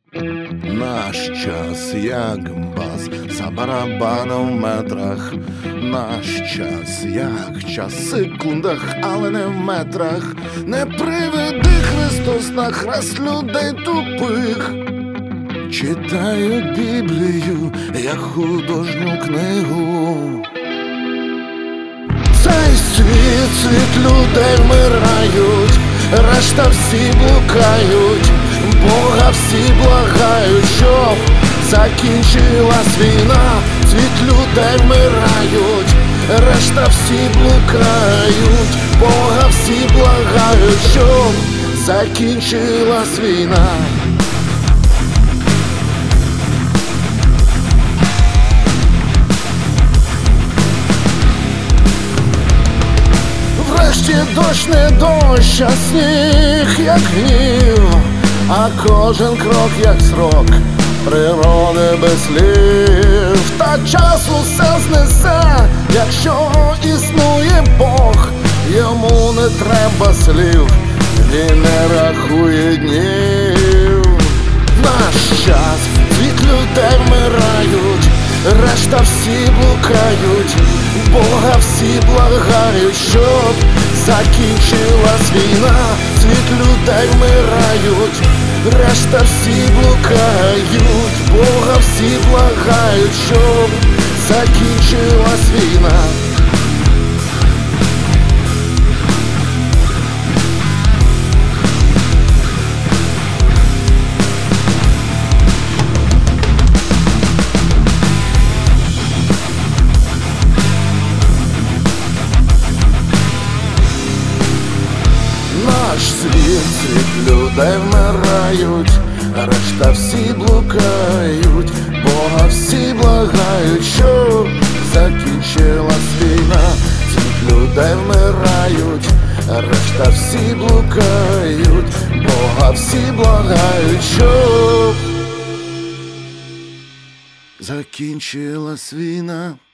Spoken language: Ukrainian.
Наш час, як бас, за барабаном в метрах. Наш час, як час, в секундах, але не в метрах. Не приведи Христос на хрест людей тупих. Читають Біблію, як художню книгу. Цей світ, світ людей вмирають, решта всі блукають. Бога всі благають, щоб закінчилась війна. Світ людей вмирають, решта всі блукають. Бога всі благають, щоб закінчилась війна. Врешті дощ не дощ, а сніг, як гнів, а кожен крок, як срок природи без слів. Та час усе знесе, якщо існує Бог. Йому не треба слів, він не рахує днів. Наш час, світ людей вмирають, решта всі блукають. Бога всі благають, щоб закінчилась війна. Світ людей вмирають, решта всі блукають. Бога всі благають, щоб закінчилась війна. Наш світ, світ людей вмирають, решта всі блукають. Бога всі благають, щоб закінчилась війна. Світ людей вмирають, решта всі блукають. Бога всі благають, щоб закінчилась війна.